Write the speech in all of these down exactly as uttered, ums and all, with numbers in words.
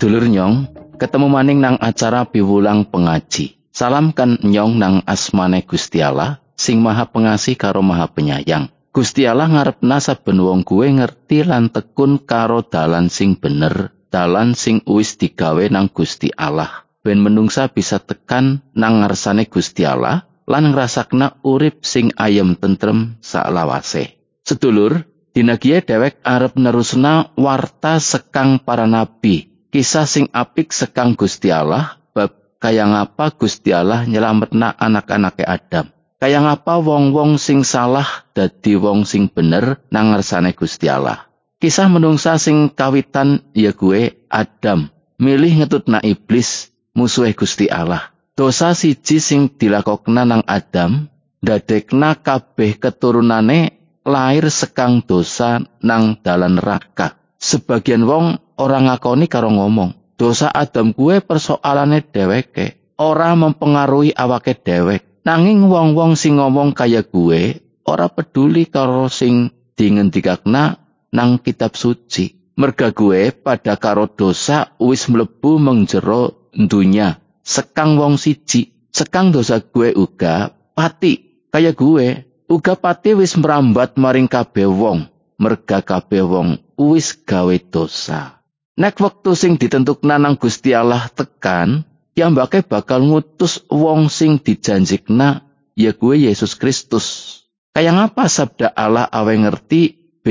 Sedulur nyong, ketemu maning nang acara piwulang pengaji. Salam kan nyong nang asmane Gusti Allah, sing maha pengasih karo maha penyayang. Gusti Allah ngarepna saben wong kuwe ngerti lan tekun karo dalan sing bener, dalan sing wis digawe nang Gusti Allah. Ben menungsa bisa tekan nang ngarsane Gusti Allah, lan ngrasakna urip sing ayem tentrem saklawase. Sedulur, dina kiye dhewek arep nerusna warta sekang para nabi. Kisah sing apik sekang Gusti Allah bab kaya ngapa Gusti Allah nyelametna anak-anake Adam. Kaya ngapa wong-wong sing salah dadi wong sing bener nang ngarsane Gusti Allah. Kisah menungsa sing kawitan ya gue Adam milih ngetutna iblis musuhe Gusti Allah. Dosa siji sing dilakokna nang Adam ndadekna kabeh keturunane lair sekang dosa nang dalan neraka. Sebagian wong ora ngakoni karo ngomong, dosa Adam kuwe persoalane dheweke, ora mempengaruhi awake dhewek. Nanging wong-wong sing ngomong kaya gue ora peduli karo sing dingendikakna nang kitab suci. Merga gue pada karo dosa wis mlebu mengjero dunya. Sekang wong siji, sekang dosa gue uga pati. Kaya gue uga pati wis merambat maring kabeh wong. Merga kabeh wong wis gawe dosa. Nek wektu sing ditentukna nang Gusti Allah tekan, piyambake bakal ngutus wong sing dijanjikna ya kuwi Yesus Kristus. Kaya ngapa sabda Allah awe ngerti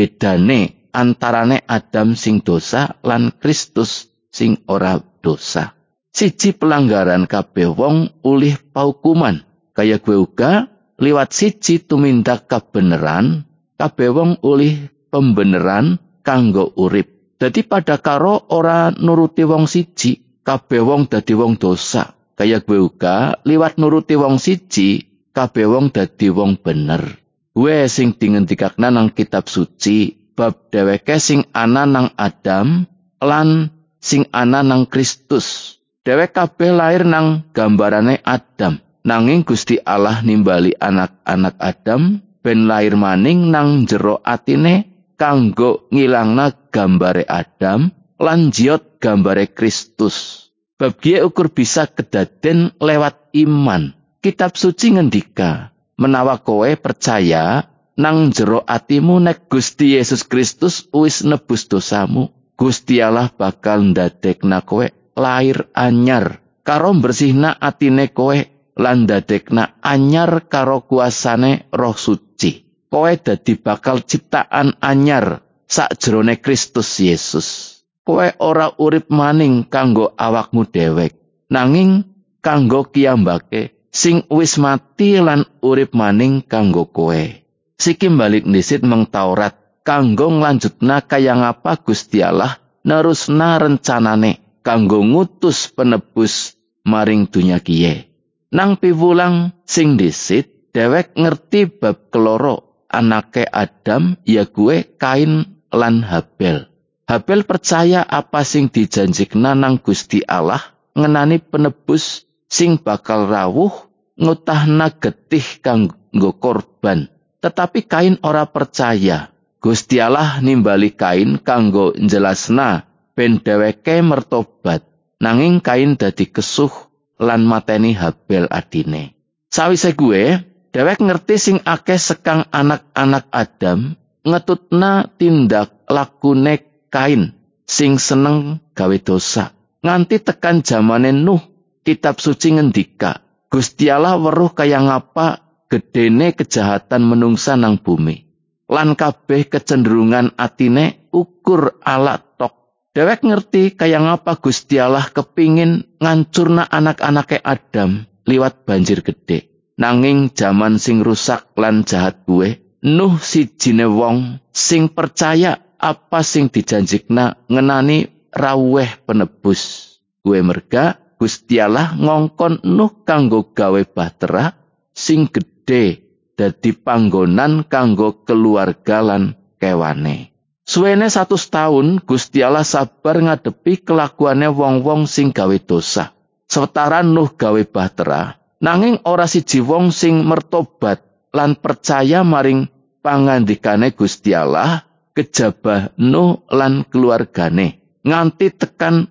bedane antarane Adam sing dosa lan Kristus sing ora dosa. Siji pelanggaran kabeh wong ulih paukuman. Kaya gue uga liwat siji tumindak kabeneran, kabeh wong ulih pembeneran kanggo urip. Dadi pada karo ora nuruti wong siji, kabeh wong dadi wong dosa. Kaya gue uga liwat nuruti wong siji, kabeh wong dadi wong bener. Gue sing dingendikakna nang kitab suci bab dheweke sing ana nang Adam lan sing ana nang Kristus. Dhewek kabeh lair nang gambarane Adam. Nanging Gusti Allah nimbali anak-anak Adam ben lair maning nang jero atine kanggo ngilangna gambare Adam lan jiot gambare Kristus. Bab kiye ukur bisa kedaden lewat iman. Kitab suci ngendika, menawa kowe percaya nang jero atimu nek Gusti Yesus Kristus wis nebus dosamu, Gusti Allah bakal ndadekna kowe lair anyar karo bersihna atine kowe lan ndadekna anyar karo kuasane Roh Suci. Kowe dadi bakal ciptaan anyar sakjerone Kristus Yesus. Kowe ora urip maning kanggo awakmu dhewek, nanging kanggo kiyambake sing wis mati lan urip maning kanggo kowe. Siki balik ndisit meng Taurat kanggo nglanjutna kaya ngapa Gusti Allah nerusna rencanane kanggo ngutus penebus maring dunya kiye. Nang piwulang sing dhisit dhewek ngerti bab keloro anake Adam ya gue Kain lan Habel. Habel percaya apa sing dijanjikna nang Gusti Allah ngenani penebus sing bakal rawuh ngutahna getih kanggo korban. Tetapi Kain ora percaya. Gusti Allah nimbali Kain kanggo njelasna ben dheweke mertobat. Nanging Kain dadi kesuh lan mateni Habel adine. Sawise gue, dhewek ngerti sing akeh sekang anak-anak Adam ngetutna tindak lakune Kain sing seneng gawe dosa. Nganti tekan zamane Nuh, kitab suci ngendika, Gusti Allah weruh kaya ngapa gedene kejahatan menungsa nang bumi. Lan kabeh kecenderungan atine ukur ala tok. Dhewek ngerti kaya ngapa Gusti Allah kepingin ngancurna anak-anake Adam liwat banjir gede. Nanging jaman sing rusak lan jahat kuwe, Nuh sijine wong sing percaya apa sing dijanjikna ngenani rawuh penebus. Kuwe merga Gusti Allah ngongkon Nuh kanggo gawe bahtera sing gedhe dadi panggonan kanggo keluarga lan kewane. Suwene satus taun Gusti Allah sabar ngadepi kelakuane wong-wong sing gawe dosa. Sewetara Nuh gawe bahtera, nanging ora siji wong sing mertobat lan percaya maring pangandikane Gusti Allah kejabah Nuh lan keluargane. Nganti tekan wektu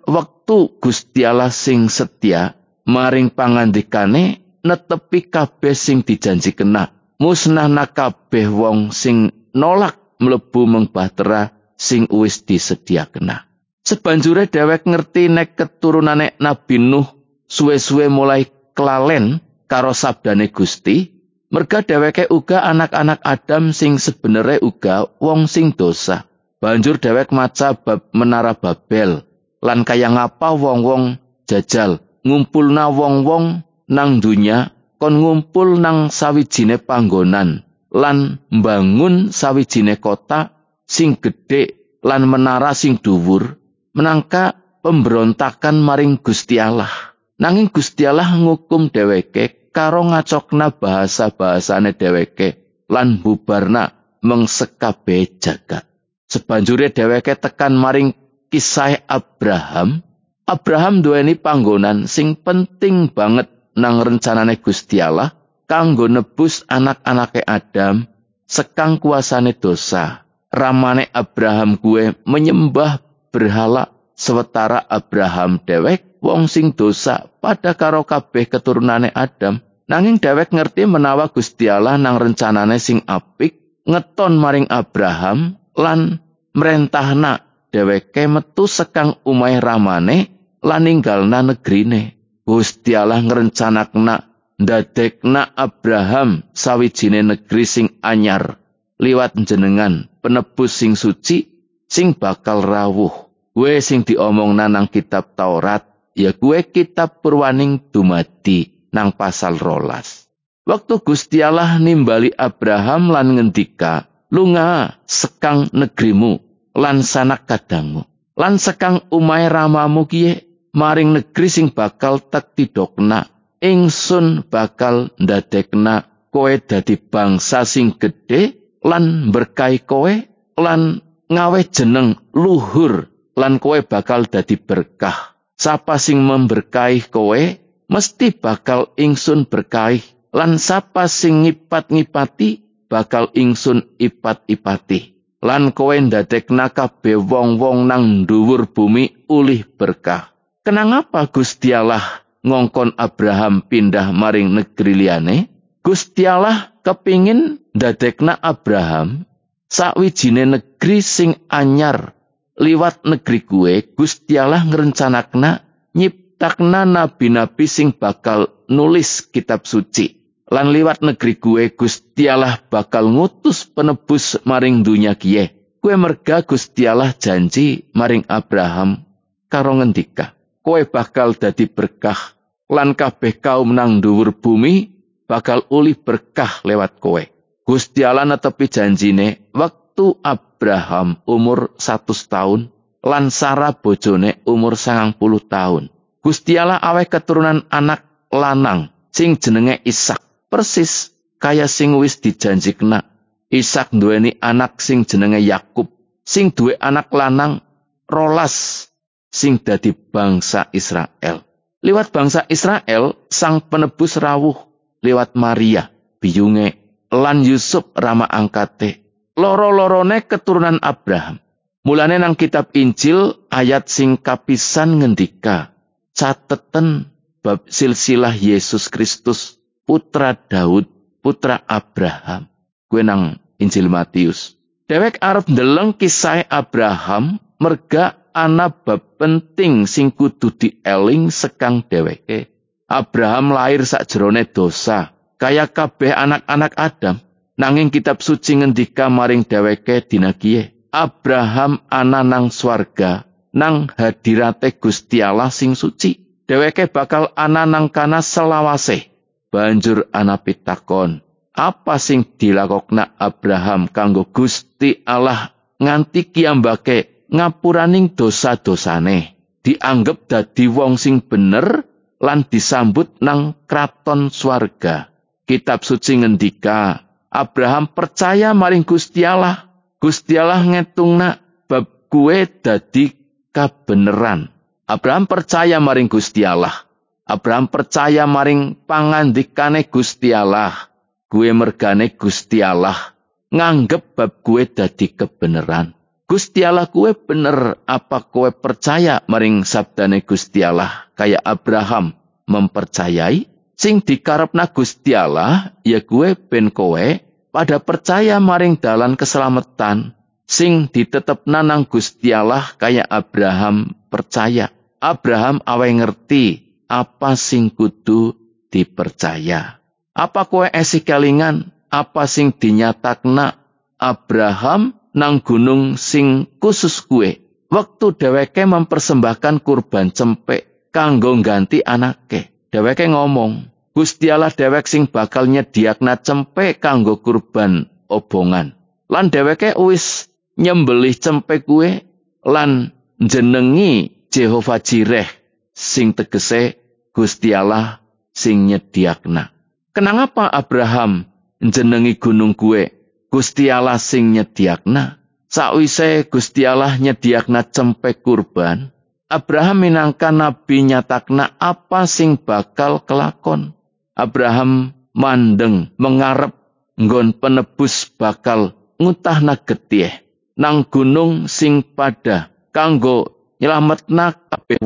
wektu Gusti Allah sing setia maring pangandikane netepi kabeh sing dijanji kena. Musnahna kabeh wong sing nolak mlebu mengbahtera sing wis disediakena. Sebanjure dhewek ngerti nek keturunane Nabi Nuh suwe-suwe mulai kelalen karo sabdane Gusti, merga dheweke uga anak-anak Adam sing sebenere uga wong sing dosa. Banjur dhewek maca bab Menara Babel lan kaya ngapa wong-wong jajal ngumpulna wong-wong nang dunya kon ngumpul nang sawijine panggonan lan mbangun sawijine kota sing gedhe lan menara sing dhuwur menangka pemberontakan maring Gusti Allah. Nanging Gusti Allah ngukum dheweke karo ngacokna bahasa-bahasane dheweke lan bubarna mengsekabeh jagat. Sebanjure dheweke tekan maring kisah Abraham. Abraham duweni panggonan sing penting banget nang rencanane Gusti Allah kanggo nebus anak-anake Adam sekang kuasane dosa. Ramane Abraham kuwe menyembah berhala sewetara Abraham dewek wong sing dosa pada karo kabeh keturunane Adam. Nanging dewek ngerti menawa Gusti Allah nang rencanane sing apik ngeton maring Abraham lan mrentahna dheweke metu sekang umahe ramane lan ninggalna negrine. Gusti Allah ngrencanakna ndadekna Abraham sawijine negeri sing anyar liwat jenengan penebus sing suci sing bakal rawuh. Kuwe sing diomongna nang kitab Taurat, ya kuwe kitab Purwaning dumadi nang pasal rolas. Waktu Gusti Allah nimbali Abraham lan ngendika, lunga sekang negerimu lan sanak kadangmu lan sekang umahe ramamu kiye maring negeri sing bakal tak tidokna. Ingsun bakal ndadekna kowe dadi bangsa sing gedhe lan berkahi kowe lan ngawe jeneng luhur lan kowe bakal dadi berkah. Sapa sing memberkahi kowe mesti bakal ingsun berkahi lan sapa sing ngipat-ngipati bakal ingsun ipat-ipati. Lan kowe ndadekna kabeh wong-wong nang dhuwur bumi ulih berkah. Kenapa Gusti Allah ngongkon Abraham pindah maring negeri liyane? Gusti Allah kepingin ndadekna Abraham sawijine negeri sing anyar. Liwat negeri kuwe Gusti Allah ngrencanakna nyiptakna nabi-nabi sing bakal nulis kitab suci. Lan liwat negeri kuwe Gusti Allah bakal ngutus penebus maring dunya kiye. Kuwe merga Gusti Allah janji maring Abraham karo ngendika, kowe bakal dadi berkah lan kabeh kaum nang dhuwur bumi bakal ulih berkah lewat kowe. Gusti Allah netepi janjine waktu Abraham umur seratus tahun lan Sarah bojone umur sangang puluh tahun. Gusti Allah aweh keturunan anak lanang sing jenenge Ishak, persis kaya sing wis dijanjikna. Ishak duweni anak sing jenenge Yakub, sing duwe anak lanang rolas sing dadi bangsa Israel. Liwat bangsa Israel sang penebus rawuh liwat Maria biyunge lan Yusuf rama angkate. Loro-lorone keturunan Abraham. Mulane nang kitab Injil ayat sing kapisan ngendika, cateten bab silsilah Yesus Kristus putra Daud, putra Abraham. Kuwi nang Injil Matius. Dhewek arep ndeleng kisah Abraham merga ana bab penting sing kudu dieling sekang dheweke. Abraham lahir sakjerone dosa, kaya kabeh anak-anak Adam. Nanging kitab suci ngendika maring dheweke dina kiye, Abraham ana nang swarga, nang hadirate Gusti Allah sing suci. Dheweke bakal ana nang kana selawase. Banjur ana pitakon, apa sing dilakokna Abraham kanggo Gusti Allah nganti kiyambake ngapuraning dosa-dosane, dianggep dadi wong sing bener lan disambut nang kraton swarga. Kitab suci ngendika, Abraham percaya maring Gusti Allah. Gusti Allah ngetungna bab kuwe dadi kabeneran. Abraham percaya maring Gusti Allah. Abraham percaya maring pangandikane Gusti Allah. Kuwe mergane Gusti Allah nganggep bab kuwe dadi kebeneran. Gusti Allah kuwe bener apa kowe percaya maring sabdane Gusti Allah kaya Abraham mempercayai? Sing dikarepna Gusti Allah ya kuwe ben kowe pada percaya maring dalan keselamatan sing ditetepna nang Gusti Allah kaya Abraham percaya. Abraham awe ngerti apa sing kudu dipercaya. Apa kowe esih kelingan apa sing dinyatakna Abraham nang gunung sing khusus kue. Waktu dheweke mempersembahkan kurban cempek kanggo ganti anake. Dheweke ngomong, Gusti Allah dhewek sing bakal nyediakna cempek kanggo kurban obongan. Lan dheweke wis nyembelih cempek kue lan jenengi Jehovah Jireh sing tegese Gusti Allah sing nyediakna. Kenapa Abraham jenengi gunung kue Gusti Allah sing nyediakna? Sakwise Gusti Allah nyediakna cempek kurban, Abraham minangka nabi nyatakna apa sing bakal kelakon. Abraham mandeng mengarep nggon penebus bakal ngutahna getih nang gunung sing pada kanggo nyelametna kabeh